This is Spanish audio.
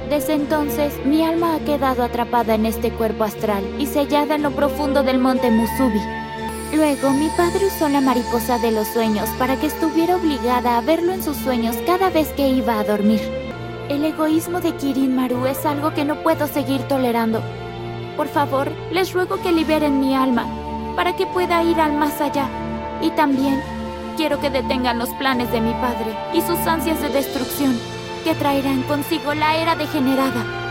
Desde entonces, mi alma ha quedado atrapada en este cuerpo astral y sellada en lo profundo del monte Musubi. Luego, mi padre usó la mariposa de los sueños para que estuviera obligada a verlo en sus sueños cada vez que iba a dormir. El egoísmo de Kirin Maru es algo que no puedo seguir tolerando. Por favor, les ruego que liberen mi alma, para que pueda ir al más allá. Y también, quiero que detengan los planes de mi padre y sus ansias de destrucción, que traerán consigo la era degenerada.